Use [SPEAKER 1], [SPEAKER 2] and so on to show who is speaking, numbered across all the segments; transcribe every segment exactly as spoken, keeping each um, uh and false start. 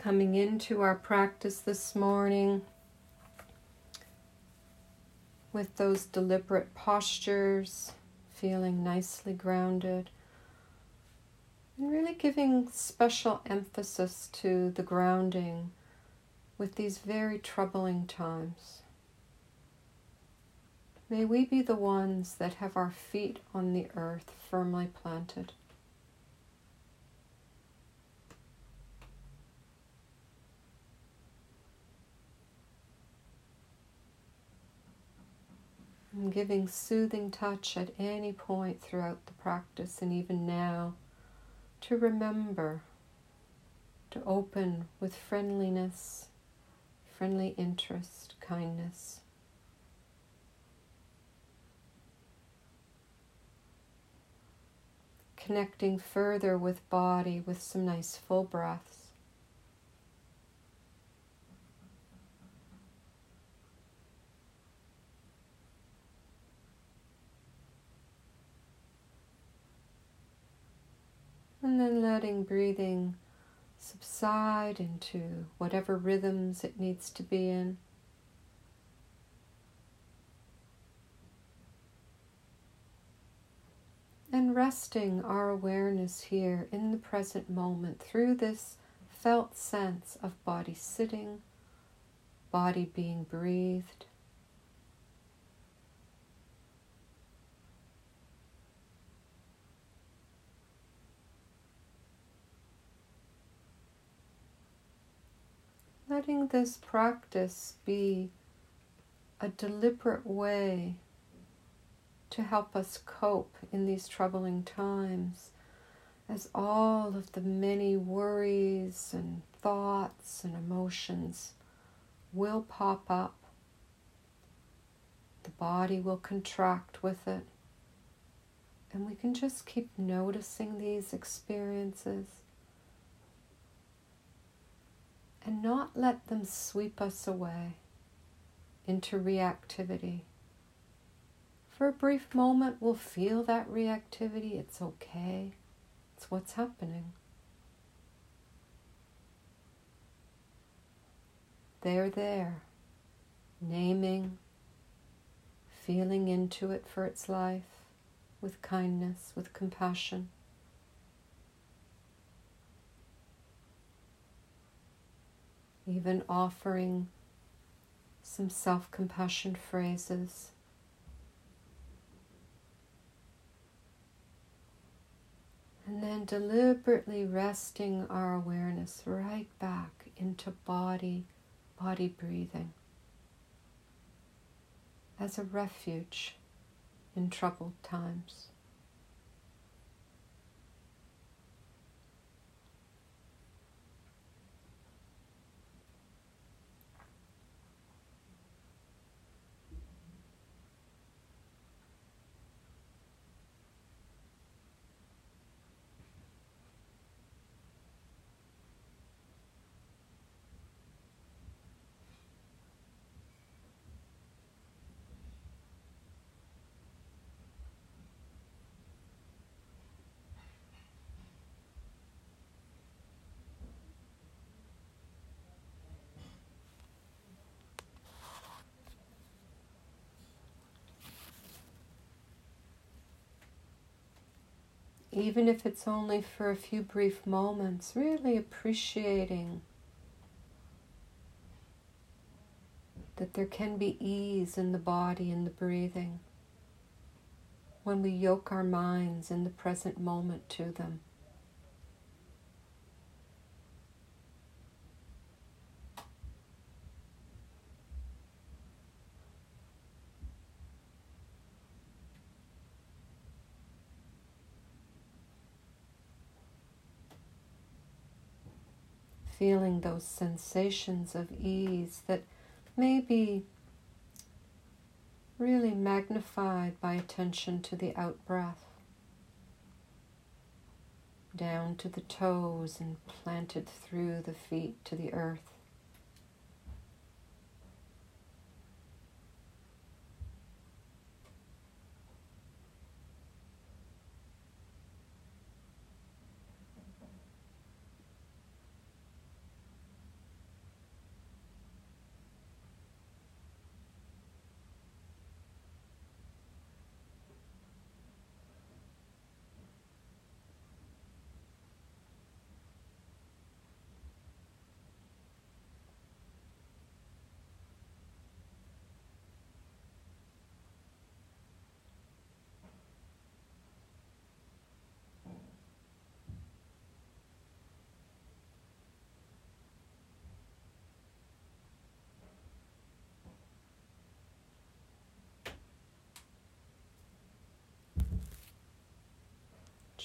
[SPEAKER 1] coming into our practice this morning with those deliberate postures, feeling nicely grounded, and really giving special emphasis to the grounding with these very troubling times. May we be the ones that have our feet on the earth firmly planted. And giving soothing touch at any point throughout the practice, and even now, to remember to open with friendliness, friendly interest, kindness. Connecting further with body with some nice full breaths. And then letting breathing subside into whatever rhythms it needs to be in. And resting our awareness here in the present moment through this felt sense of body sitting, body being breathed. Letting this practice be a deliberate way to help us cope in these troubling times, as all of the many worries and thoughts and emotions will pop up. The body will contract with it, and we can just keep noticing these experiences and not let them sweep us away into reactivity. For a brief moment, we'll feel that reactivity. It's okay. It's what's happening. They're there, naming, feeling into it for its life, with kindness, with compassion. Even offering some self-compassion phrases. And then deliberately resting our awareness right back into body, body breathing as a refuge in troubled times. Even if it's only for a few brief moments, really appreciating that there can be ease in the body and the breathing when we yoke our minds in the present moment to them. Feeling those sensations of ease that may be really magnified by attention to the out-breath, down to the toes and planted through the feet to the earth.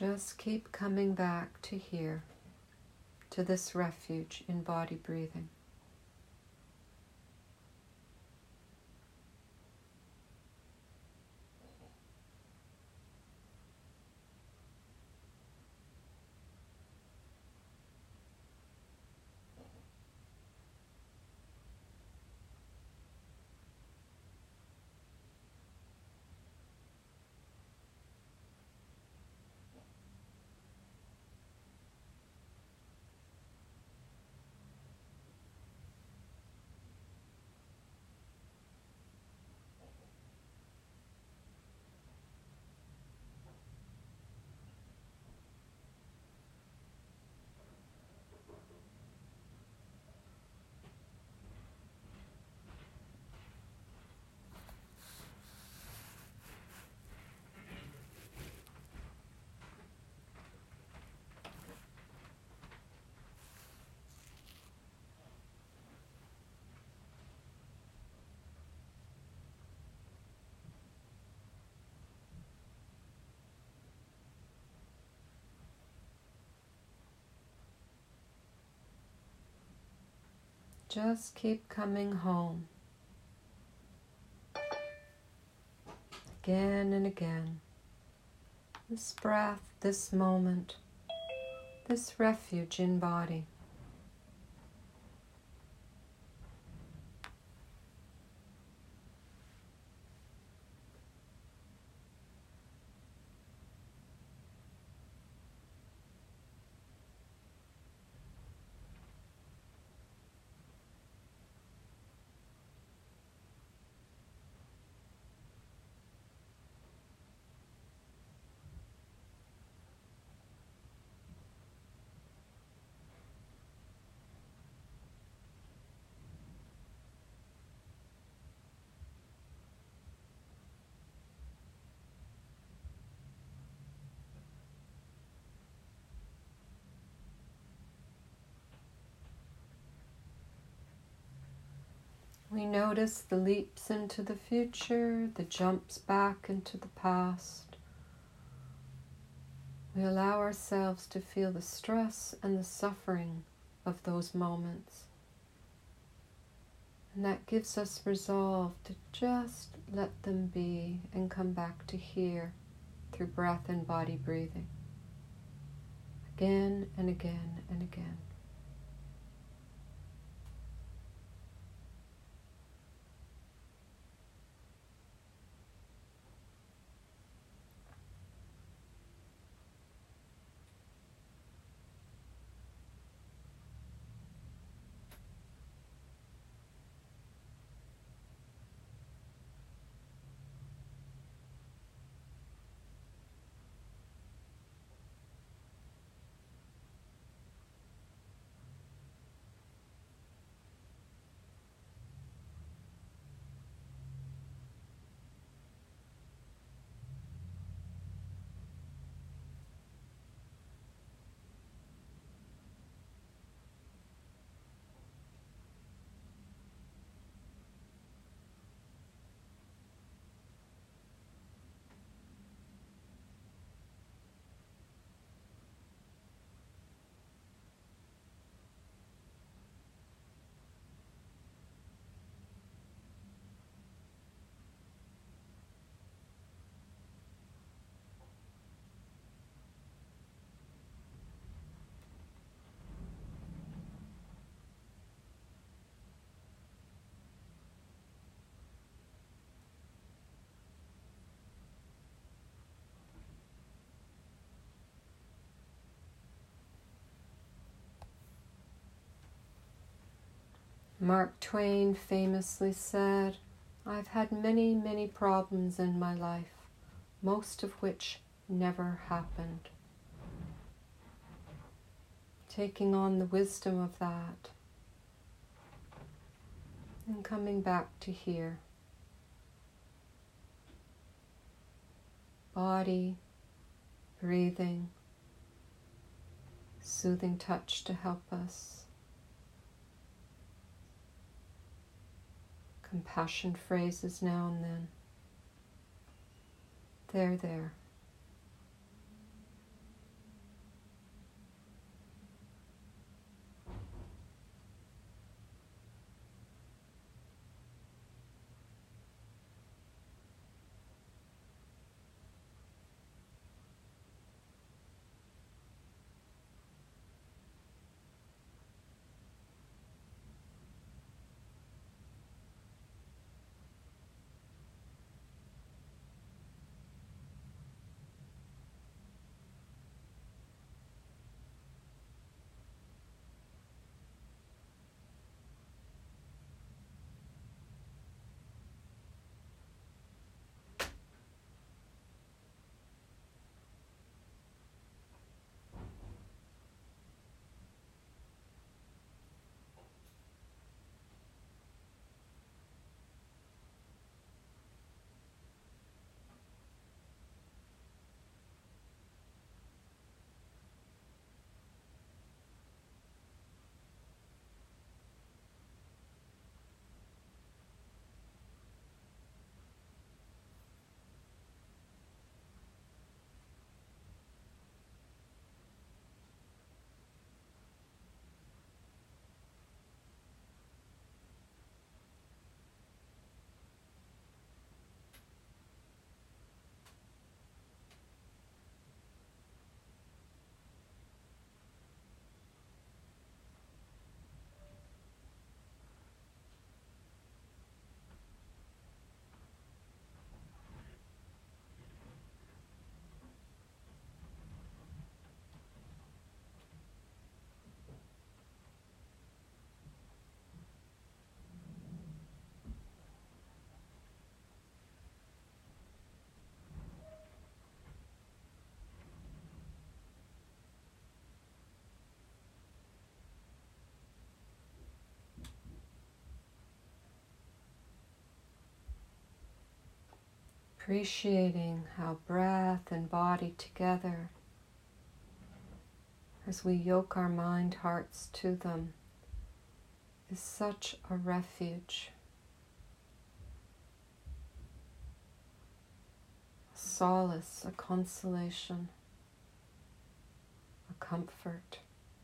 [SPEAKER 1] Just keep coming back to here, to this refuge in body breathing. Just keep coming home. Again and again. This breath, this moment, this refuge in body. We notice the leaps into the future, the jumps back into the past. We allow ourselves to feel the stress and the suffering of those moments. And that gives us resolve to just let them be and come back to here through breath and body breathing. Again and again and again. Mark Twain famously said, "I've had many, many problems in my life, most of which never happened." Taking on the wisdom of that and coming back to here. Body, breathing, soothing touch to help us. Compassion phrases now and then. There, there. Appreciating how breath and body together, as we yoke our mind, hearts to them, is such a refuge, a solace, a consolation, a comfort.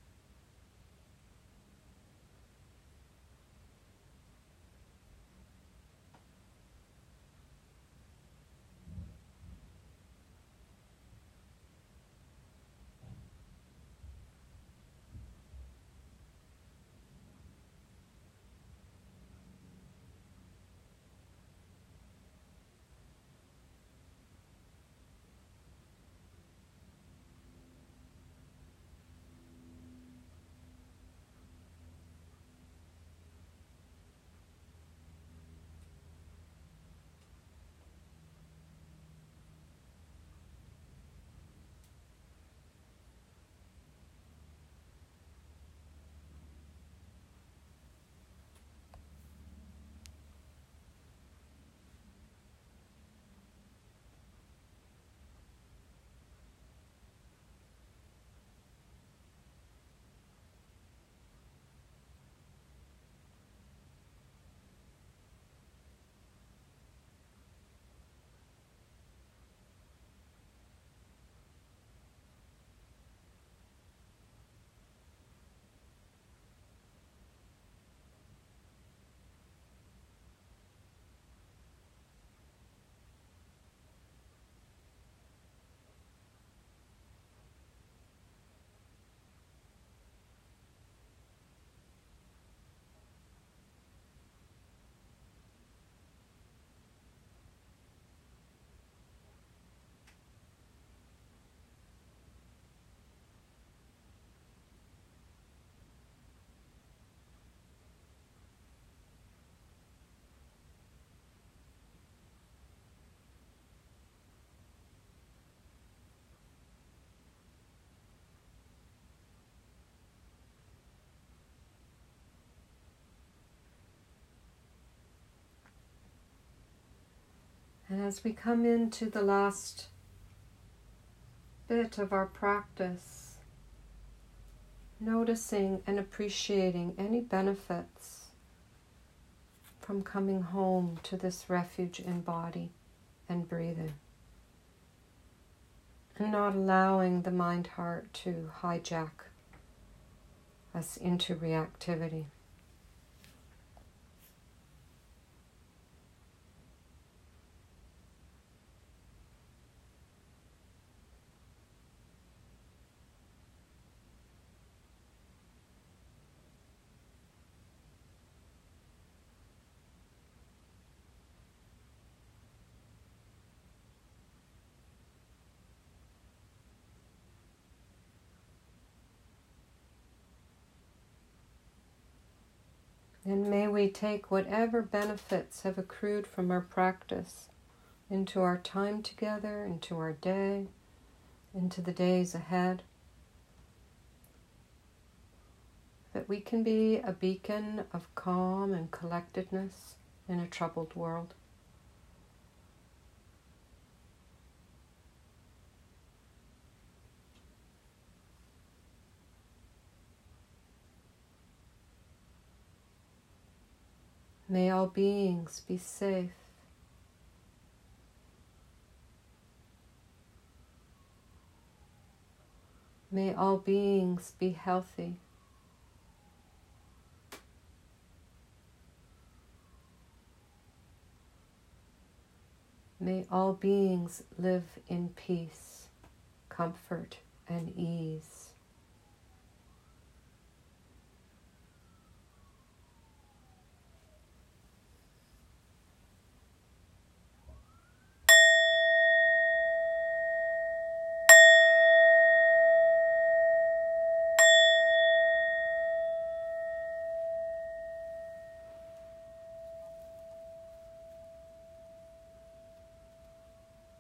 [SPEAKER 1] And as we come into the last bit of our practice, noticing and appreciating any benefits from coming home to this refuge in body and breathing, and not allowing the mind-heart to hijack us into reactivity. And may we take whatever benefits have accrued from our practice into our time together, into our day, into the days ahead. That we can be a beacon of calm and collectedness in a troubled world. May all beings be safe. May all beings be healthy. May all beings live in peace, comfort, and ease.